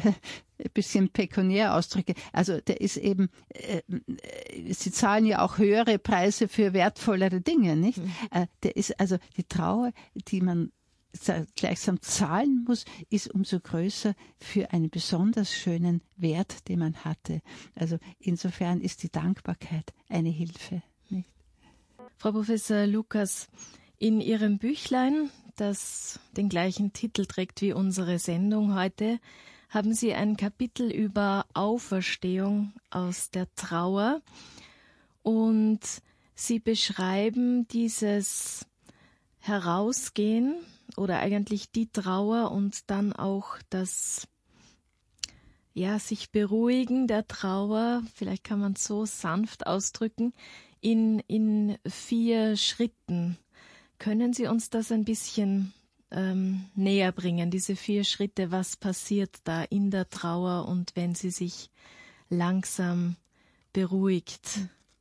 ein bisschen pekuniär ausdrücke, also der ist eben, äh, Sie zahlen ja auch höhere Preise für wertvollere Dinge, nicht? Mhm. Äh, der ist also die Trauer, die man gleichsam zahlen muss, ist umso größer für einen besonders schönen Wert, den man hatte. Also insofern ist die Dankbarkeit eine Hilfe. Nicht?
Frau Professor Lukas, in Ihrem Büchlein, das den gleichen Titel trägt wie unsere Sendung heute, haben Sie ein Kapitel über Auferstehung aus der Trauer, und Sie beschreiben dieses Herausgehen oder eigentlich die Trauer und dann auch das, ja, sich beruhigen der Trauer, vielleicht kann man es so sanft ausdrücken, in, in vier Schritten. Können Sie uns das ein bisschen ähm, näher bringen, diese vier Schritte, was passiert da in der Trauer und wenn sie sich langsam beruhigt?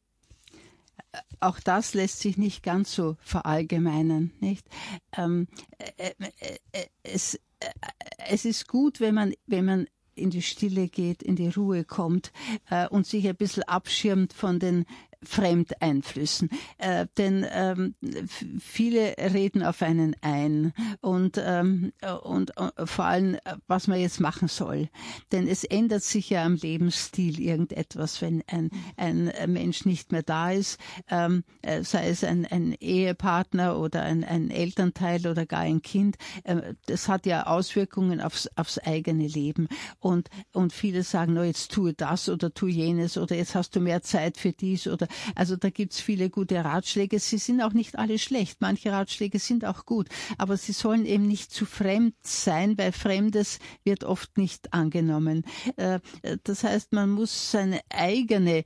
Auch das lässt sich nicht ganz so verallgemeinern, nicht? Ähm, äh, äh, es, äh, es ist gut, wenn man, wenn man in die Stille geht, in die Ruhe kommt äh, und sich ein bisschen abschirmt von den Fremdeinflüssen. Äh, denn ähm, viele reden auf einen ein und, ähm, und äh, vor allem, was man jetzt machen soll. Denn es ändert sich ja am Lebensstil irgendetwas, wenn ein, ein Mensch nicht mehr da ist, ähm, sei es ein, ein Ehepartner oder ein, ein Elternteil oder gar ein Kind. Äh, das hat ja Auswirkungen aufs, aufs eigene Leben. Und, und viele sagen, no, jetzt tue das oder tue jenes oder jetzt hast du mehr Zeit für dies oder Also da gibt's viele gute Ratschläge. Sie sind auch nicht alle schlecht. Manche Ratschläge sind auch gut. Aber sie sollen eben nicht zu fremd sein, weil Fremdes wird oft nicht angenommen. Das heißt, man muss seine eigene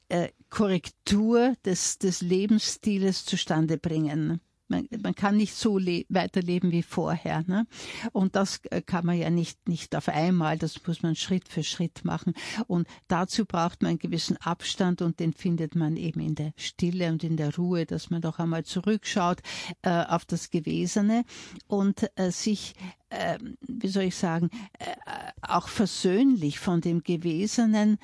Korrektur des, des Lebensstiles zustande bringen. Man, man kann nicht so le- weiterleben wie vorher, ne? Und das kann man ja nicht, nicht auf einmal, das muss man Schritt für Schritt machen. Und dazu braucht man einen gewissen Abstand und den findet man eben in der Stille und in der Ruhe, dass man doch einmal zurückschaut äh, auf das Gewesene und äh, sich, äh, wie soll ich sagen, äh, auch versöhnlich von dem Gewesenen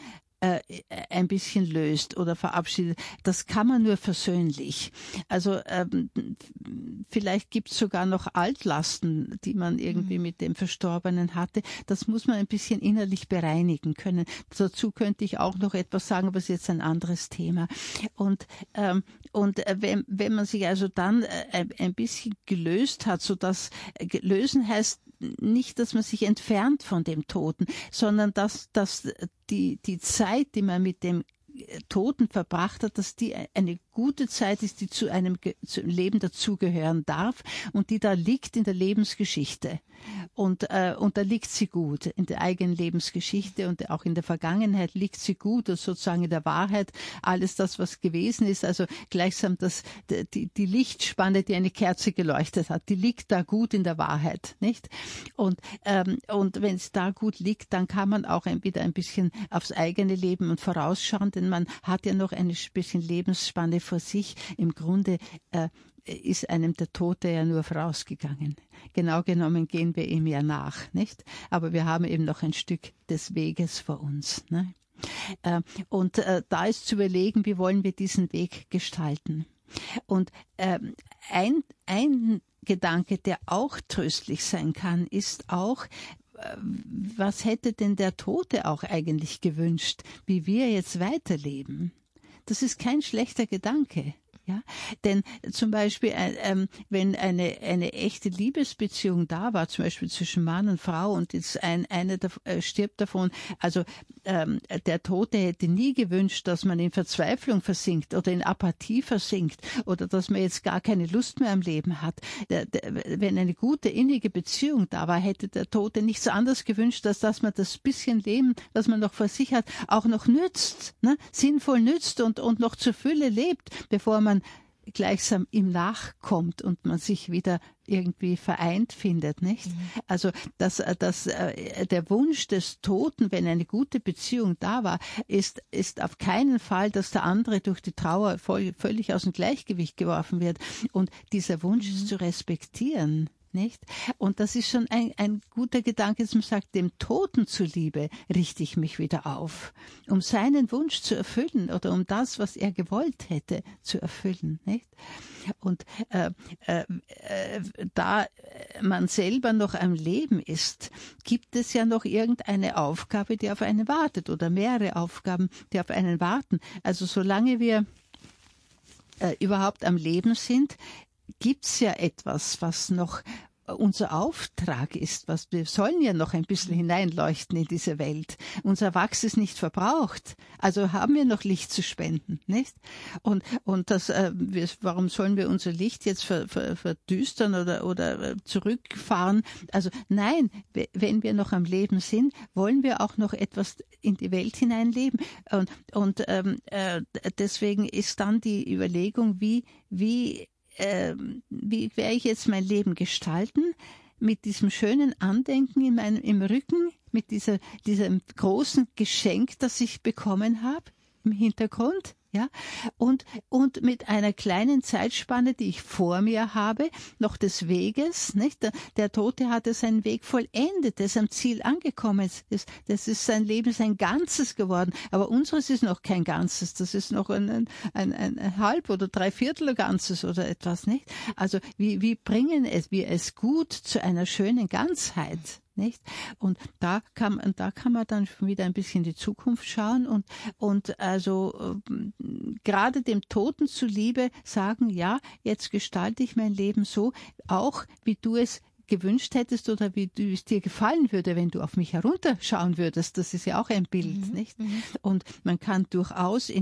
ein bisschen löst oder verabschiedet. Das kann man nur versöhnlich. Also ähm, vielleicht gibt es sogar noch Altlasten, die man irgendwie mit dem Verstorbenen hatte. Das muss man ein bisschen innerlich bereinigen können. Dazu könnte ich auch noch etwas sagen, aber es ist jetzt ein anderes Thema. Und ähm, und wenn, wenn man sich also dann äh, ein bisschen gelöst hat, so dass äh, lösen heißt nicht, dass man sich entfernt von dem Toten, sondern dass, dass die, die Zeit, die man mit dem Toten verbracht hat, dass die eine gute Zeit ist, die zu einem zu einem Leben dazugehören darf und die da liegt in der Lebensgeschichte. Und, äh, und da liegt sie gut, in der eigenen Lebensgeschichte und auch in der Vergangenheit liegt sie gut und sozusagen in der Wahrheit alles das, was gewesen ist, also gleichsam das, die, die Lichtspanne, die eine Kerze geleuchtet hat, die liegt da gut in der Wahrheit, nicht? Und, ähm, und wenn es da gut liegt, dann kann man auch ein, wieder ein bisschen aufs eigene Leben und vorausschauen, denn man hat ja noch ein bisschen Lebensspanne vor sich. Im Grunde äh, ist einem der Tote ja nur vorausgegangen. Genau genommen gehen wir ihm ja nach, nicht? Aber wir haben eben noch ein Stück des Weges vor uns, ne? Äh, und äh, da ist zu überlegen, wie wollen wir diesen Weg gestalten. Und äh, ein, ein Gedanke, der auch tröstlich sein kann, ist auch, was hätte denn der Tote auch eigentlich gewünscht, wie wir jetzt weiterleben? Das ist kein schlechter Gedanke. Ja, denn zum Beispiel, äh, wenn eine eine echte Liebesbeziehung da war, zum Beispiel zwischen Mann und Frau, und jetzt ein einer äh, stirbt davon, also ähm, der Tote hätte nie gewünscht, dass man in Verzweiflung versinkt oder in Apathie versinkt oder dass man jetzt gar keine Lust mehr am Leben hat. Der, der, wenn eine gute innige Beziehung da war, hätte der Tote nichts anderes gewünscht, als dass man das bisschen Leben, das man noch vor sich hat, auch noch nützt, ne? Sinnvoll nützt und und noch zur Fülle lebt, bevor man gleichsam ihm nachkommt und man sich wieder irgendwie vereint findet, nicht? Mhm. Also dass, dass äh, der Wunsch des Toten, wenn eine gute Beziehung da war, ist ist auf keinen Fall, dass der andere durch die Trauer voll, völlig aus dem Gleichgewicht geworfen wird. Und dieser Wunsch mhm. ist zu respektieren. Nicht? Und das ist schon ein, ein guter Gedanke, dass man sagt, dem Toten zuliebe richte ich mich wieder auf, um seinen Wunsch zu erfüllen oder um das, was er gewollt hätte, zu erfüllen. Nicht? Und äh, äh, äh, da man selber noch am Leben ist, gibt es ja noch irgendeine Aufgabe, die auf einen wartet oder mehrere Aufgaben, die auf einen warten. Also solange wir äh, überhaupt am Leben sind, gibt's ja etwas, was noch unser Auftrag ist, was wir sollen ja noch ein bisschen hineinleuchten in diese Welt. Unser Wachs ist nicht verbraucht, also haben wir noch Licht zu spenden, nicht? Und und das, äh, wir, warum sollen wir unser Licht jetzt ver, ver, verdüstern oder oder zurückfahren? Also nein, wenn wir noch am Leben sind, wollen wir auch noch etwas in die Welt hineinleben. Und und ähm, äh, deswegen ist dann die Überlegung, wie wie Äh, wie werde ich jetzt mein Leben gestalten, mit diesem schönen Andenken in meinem, im Rücken, mit dieser, diesem großen Geschenk, das ich bekommen habe im Hintergrund, ja, und, und mit einer kleinen Zeitspanne, die ich vor mir habe, noch des Weges, nicht? Der, der Tote hatte seinen Weg vollendet, er ist am Ziel angekommen, das, das ist sein Leben, sein Ganzes geworden, aber unseres ist noch kein Ganzes, das ist noch ein, ein, ein, ein Halb- oder Dreiviertel Ganzes oder etwas, nicht? Also, wie, wie bringen es, wir es gut zu einer schönen Ganzheit? Nicht? Und da kann man, da kann man dann wieder ein bisschen in die Zukunft schauen und, und also äh, gerade dem Toten zuliebe sagen, ja, jetzt gestalte ich mein Leben so, auch wie du es gewünscht hättest oder wie du es dir gefallen würde, wenn du auf mich herunterschauen würdest. Das ist ja auch ein Bild, mhm. nicht? Mhm. Und man kann durchaus in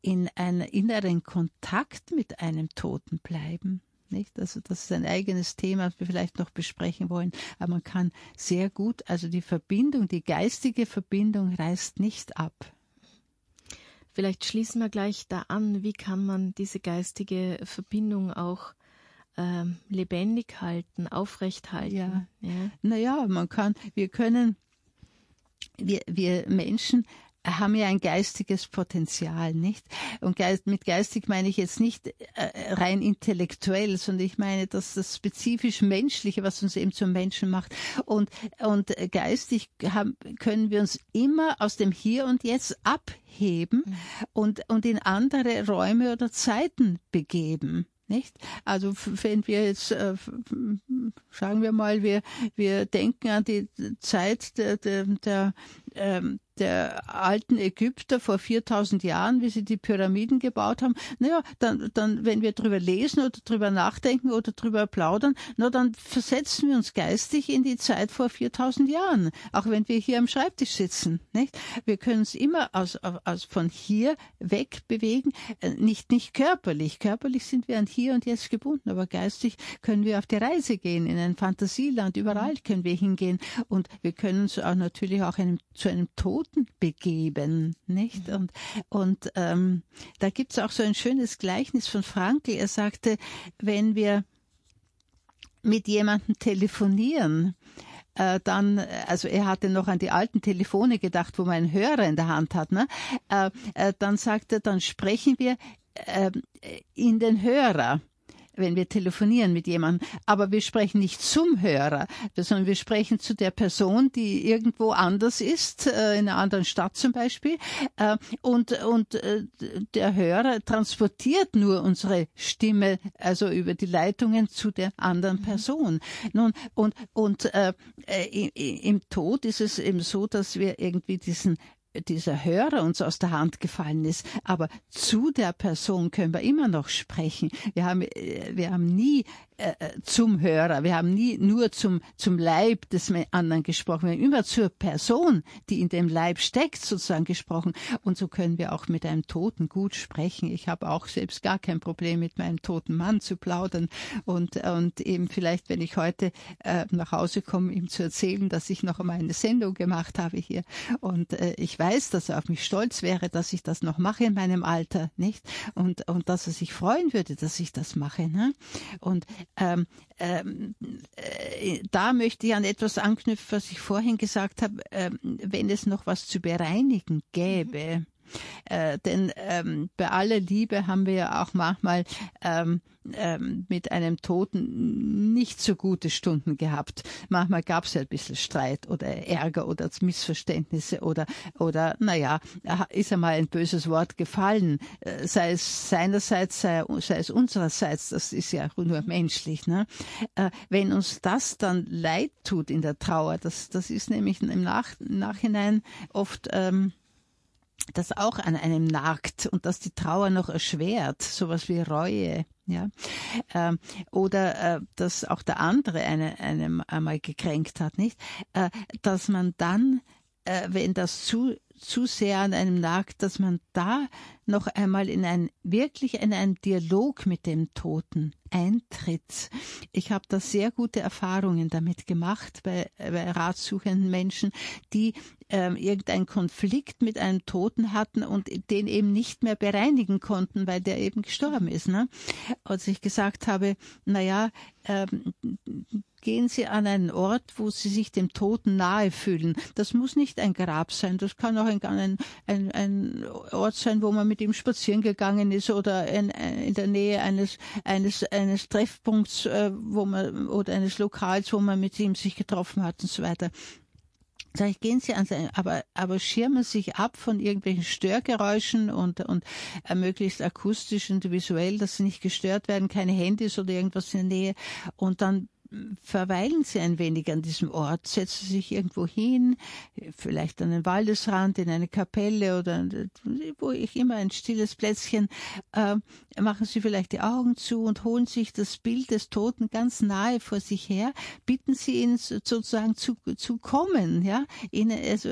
in einem inneren Kontakt mit einem Toten bleiben. Nicht? Also das ist ein eigenes Thema, das wir vielleicht noch besprechen wollen. Aber man kann sehr gut, also die Verbindung, die geistige Verbindung reißt nicht ab.
Vielleicht schließen wir gleich da an, wie kann man diese geistige Verbindung auch ähm, lebendig halten, aufrecht halten?
Ja.
Ja.
Naja, man kann, wir können, wir, wir Menschen haben ja ein geistiges Potenzial, nicht? Und geist, mit geistig meine ich jetzt nicht äh, rein intellektuell, sondern ich meine, dass das spezifisch Menschliche, was uns eben zum Menschen macht. Und, und geistig haben, können wir uns immer aus dem Hier und Jetzt abheben mhm. und, und in andere Räume oder Zeiten begeben. Nicht? Also wenn wir jetzt, äh, sagen wir mal, wir, wir denken an die Zeit der, der, der, ähm, der alten Ägypter vor viertausend Jahren, wie sie die Pyramiden gebaut haben, naja, dann, dann, wenn wir drüber lesen oder drüber nachdenken oder drüber plaudern, na, dann versetzen wir uns geistig in die Zeit vor viertausend Jahren, auch wenn wir hier am Schreibtisch sitzen, nicht? Wir können uns immer aus, aus, von hier weg bewegen, nicht, nicht körperlich. Körperlich sind wir an hier und jetzt gebunden, aber geistig können wir auf die Reise gehen, in ein Fantasieland, überall können wir hingehen und wir können uns auch natürlich auch einem, zu einem Tod begeben, nicht? Und, und ähm, da gibt es auch so ein schönes Gleichnis von Frankl. Er sagte, wenn wir mit jemandem telefonieren, äh, dann, also er hatte noch an die alten Telefone gedacht, wo man einen Hörer in der Hand hat, ne? Äh, äh, dann sagt er, dann sprechen wir äh, in den Hörer, wenn wir telefonieren mit jemandem. Aber wir sprechen nicht zum Hörer, sondern wir sprechen zu der Person, die irgendwo anders ist, äh, in einer anderen Stadt zum Beispiel. Äh, und und äh, der Hörer transportiert nur unsere Stimme, also über die Leitungen zu der anderen Person. Nun, und und äh, im, im Tod ist es eben so, dass wir irgendwie diesen dieser Hörer uns aus der Hand gefallen ist, aber zu der Person können wir immer noch sprechen. Wir haben, wir haben nie äh, zum Hörer, wir haben nie nur zum, zum Leib des anderen gesprochen, wir haben immer zur Person, die in dem Leib steckt, sozusagen gesprochen. Und so können wir auch mit einem Toten gut sprechen. Ich habe auch selbst gar kein Problem, mit meinem toten Mann zu plaudern und, und eben vielleicht, wenn ich heute äh, nach Hause komme, ihm zu erzählen, dass ich noch einmal eine Sendung gemacht habe hier und äh, ich weiß, dass er auf mich stolz wäre, dass ich das noch mache in meinem Alter, nicht? Und, und dass er sich freuen würde, dass ich das mache. Ne? Und ähm, ähm, äh, da möchte ich an etwas anknüpfen, was ich vorhin gesagt habe, äh, wenn es noch was zu bereinigen gäbe. Mhm. Äh, denn ähm, bei aller Liebe haben wir ja auch manchmal ähm, ähm, mit einem Toten nicht so gute Stunden gehabt. Manchmal gab es ja ein bisschen Streit oder Ärger oder Missverständnisse oder, oder naja, ist einmal ein böses Wort gefallen, äh, sei es seinerseits, sei, sei es unsererseits, das ist ja nur menschlich. Ne? Äh, wenn uns das dann leid tut in der Trauer, das, das ist nämlich im Nach- Nachhinein oft ähm, das auch an einem nagt und das die Trauer noch erschwert, sowas wie Reue, ja, ähm, oder äh, dass auch der andere eine, einem einmal gekränkt hat, nicht, äh, dass man dann, äh, wenn das zu zu sehr an einem nagt, dass man da noch einmal in ein wirklich in einen Dialog mit dem Toten eintritt. Ich habe da sehr gute Erfahrungen damit gemacht bei, bei ratsuchenden Menschen, die ähm, irgendeinen Konflikt mit einem Toten hatten und den eben nicht mehr bereinigen konnten, weil der eben gestorben ist. Ne? Als ich gesagt habe, naja, ähm, gehen Sie an einen Ort, wo Sie sich dem Toten nahe fühlen. Das muss nicht ein Grab sein, das kann auch ein, ein, ein, ein Ort sein, wo man mit ihm spazieren gegangen ist oder in, in der Nähe eines, eines, eines Treffpunkts äh, wo man, oder eines Lokals, wo man mit ihm sich getroffen hat und so weiter. Sag ich, gehen Sie an sein, aber, aber schirmen sich ab von irgendwelchen Störgeräuschen und, und äh, möglichst akustisch und visuell, dass sie nicht gestört werden, keine Handys oder irgendwas in der Nähe. Und dann verweilen Sie ein wenig an diesem Ort, setzen Sie sich irgendwo hin, vielleicht an den Waldesrand, in eine Kapelle oder wo ich immer ein stilles Plätzchen, äh, machen Sie vielleicht die Augen zu und holen sich das Bild des Toten ganz nahe vor sich her, bitten Sie ihn sozusagen zu, zu kommen, ja, Ihnen, also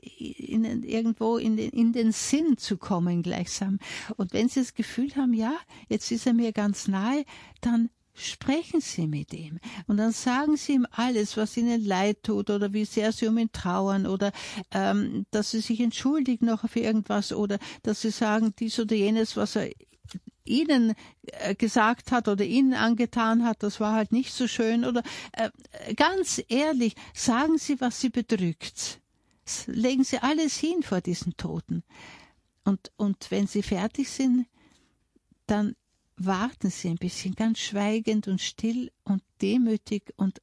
Ihnen irgendwo in den, in den Sinn zu kommen gleichsam. Und wenn Sie das Gefühl haben, ja, jetzt ist er mir ganz nahe, dann sprechen Sie mit ihm und dann sagen Sie ihm alles, was Ihnen leid tut oder wie sehr Sie um ihn trauern oder ähm, dass Sie sich entschuldigen noch für irgendwas oder dass Sie sagen, dies oder jenes, was er Ihnen äh, gesagt hat oder Ihnen angetan hat, das war halt nicht so schön oder äh, ganz ehrlich, sagen Sie, was Sie bedrückt. Legen Sie alles hin vor diesen Toten. Und, und wenn Sie fertig sind, dann warten Sie ein bisschen, ganz schweigend und still und demütig und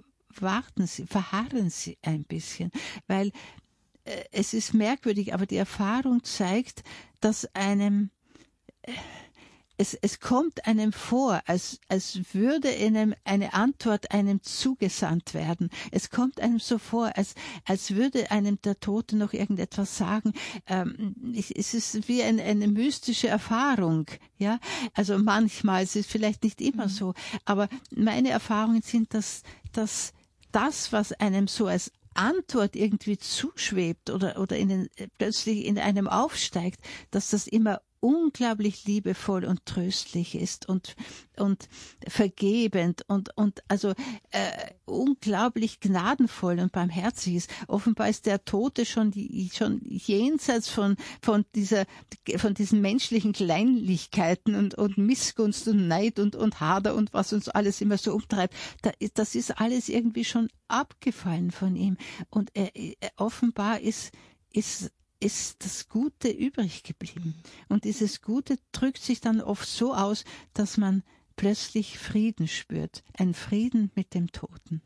warten Sie, verharren Sie ein bisschen, weil äh, es ist merkwürdig, aber die Erfahrung zeigt, dass einem, äh, es, es kommt einem vor, als, als würde einem eine Antwort einem zugesandt werden. Es kommt einem so vor, als, als würde einem der Tote noch irgendetwas sagen. Ähm, es ist wie ein, eine mystische Erfahrung. Ja, also manchmal, es ist vielleicht nicht immer so, aber meine Erfahrungen sind, dass, dass das, was einem so als Antwort irgendwie zuschwebt oder, oder in den, plötzlich in einem aufsteigt, dass das immer unglaublich liebevoll und tröstlich ist und und vergebend und und also äh, unglaublich gnadenvoll und barmherzig ist. Offenbar ist der Tote schon die, schon jenseits von von dieser von diesen menschlichen Kleinlichkeiten und und Missgunst und Neid und und Hader und was uns alles immer so umtreibt. Da, das ist alles irgendwie schon abgefallen von ihm und er, er offenbar ist ist ist das Gute übrig geblieben. Und dieses Gute drückt sich dann oft so aus, dass man plötzlich Frieden spürt. Ein Frieden mit dem Toten.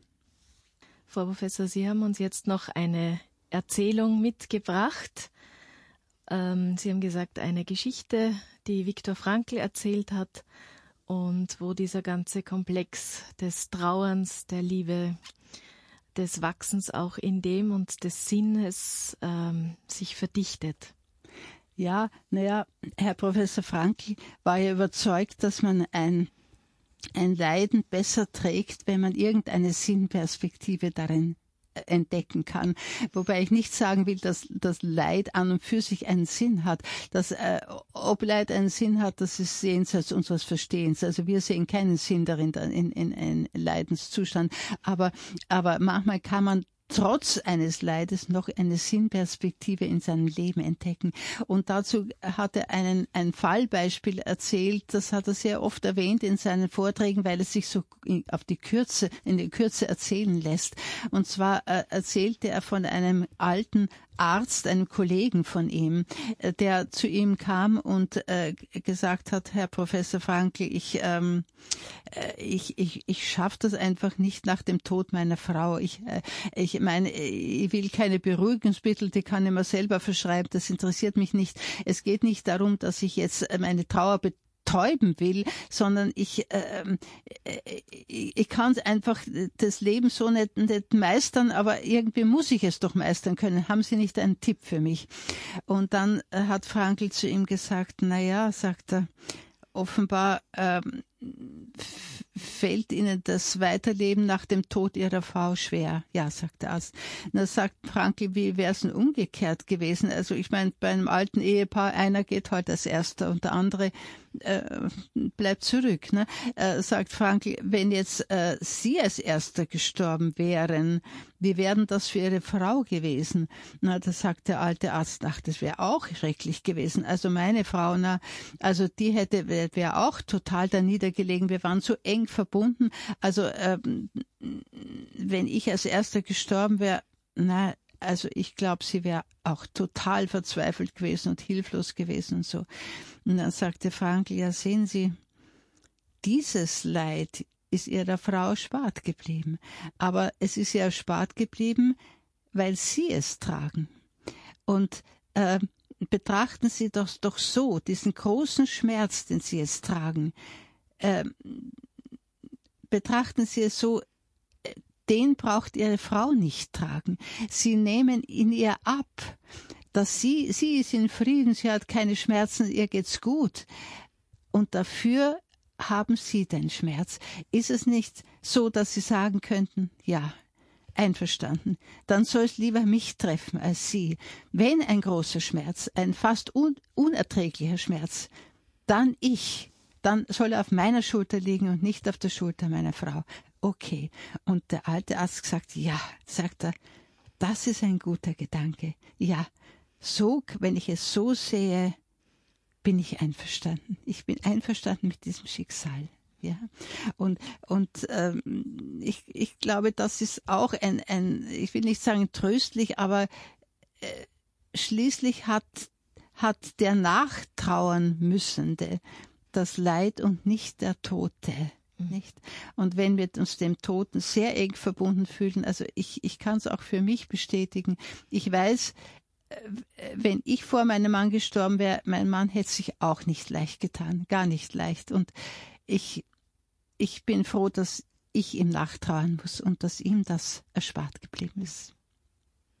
Frau Professor, Sie haben uns jetzt noch eine Erzählung mitgebracht. Ähm, Sie haben gesagt, eine Geschichte, die Viktor Frankl erzählt hat und wo dieser ganze Komplex des Trauerns, der Liebe, des Wachsens auch in dem und des Sinnes ähm, sich verdichtet.
Ja, naja, Herr Professor Frankl war ja überzeugt, dass man ein, ein Leiden besser trägt, wenn man irgendeine Sinnperspektive darin entdecken kann. Wobei ich nicht sagen will, dass das Leid an und für sich einen Sinn hat. Dass, äh, ob Leid einen Sinn hat, das ist jenseits unseres Verstehens. Also wir sehen keinen Sinn darin, in, in, in Leidenszustand. Aber, aber manchmal kann man trotz eines Leides noch eine Sinnperspektive in seinem Leben entdecken. Und dazu hat er einen, ein Fallbeispiel erzählt, das hat er sehr oft erwähnt in seinen Vorträgen, weil es sich so auf die Kürze, in die Kürze erzählen lässt. Und zwar äh, erzählte er von einem alten Arzt, einem Kollegen von ihm, der zu ihm kam und äh, gesagt hat, Herr Professor Frankl, ich, ähm, ich, ich, ich schaffe das einfach nicht nach dem Tod meiner Frau. Ich, äh, ich meine, ich will keine Beruhigungsmittel, die kann ich mir selber verschreiben, das interessiert mich nicht. Es geht nicht darum, dass ich jetzt meine Trauer betäuben will, sondern ich, äh, ich, ich kann einfach das Leben so nicht, nicht meistern, aber irgendwie muss ich es doch meistern können. Haben Sie nicht einen Tipp für mich? Und dann hat Frankl zu ihm gesagt, na ja, sagt er, offenbar ähm, fällt Ihnen das Weiterleben nach dem Tod Ihrer Frau schwer. Ja, sagt der Arzt. Da sagt Frankl, wie wäre es denn umgekehrt gewesen? Also ich meine, bei einem alten Ehepaar, einer geht halt als Erster und der andere äh, bleibt zurück. Ne? Äh, sagt Frankl, wenn jetzt äh, Sie als Erster gestorben wären, wie wären das für Ihre Frau gewesen? Na, da sagt der alte Arzt, ach, das wäre auch schrecklich gewesen. Also meine Frau, na, also die hätte, wäre auch total da niedergelegen. Wir waren so eng verbunden. Also ähm, wenn ich als Erster gestorben wäre, na, also ich glaube, sie wäre auch total verzweifelt gewesen und hilflos gewesen und so. Und dann sagte Frankl, ja, sehen Sie, dieses Leid ist ihrer Frau erspart geblieben. Aber es ist ihr erspart geblieben, weil Sie es tragen. Und äh, betrachten Sie doch, doch so, diesen großen Schmerz, den Sie jetzt tragen, äh, betrachten Sie es so, den braucht Ihre Frau nicht tragen. Sie nehmen in ihr ab, dass sie, sie ist in Frieden, sie hat keine Schmerzen, ihr geht's gut. Und dafür haben Sie den Schmerz. Ist es nicht so, dass Sie sagen könnten, ja, einverstanden, dann soll es lieber mich treffen als Sie. Wenn ein großer Schmerz, ein fast un unerträglicher Schmerz, dann ich, dann soll er auf meiner Schulter liegen und nicht auf der Schulter meiner Frau. Okay. Und der alte Arzt gesagt, ja, sagt er, das ist ein guter Gedanke. Ja, so, wenn ich es so sehe, bin ich einverstanden. Ich bin einverstanden mit diesem Schicksal. Ja, und und ähm, ich ich glaube, das ist auch ein ein ich will nicht sagen tröstlich, aber äh, schließlich hat hat der nachtrauern Müssende das Leid und nicht der Tote. Nicht? Und wenn wir uns dem Toten sehr eng verbunden fühlen, also ich, ich kann es auch für mich bestätigen, ich weiß, wenn ich vor meinem Mann gestorben wäre, mein Mann hätte sich auch nicht leicht getan, gar nicht leicht. Und ich, ich bin froh, dass ich ihm nachtrauern muss und dass ihm das erspart geblieben ist.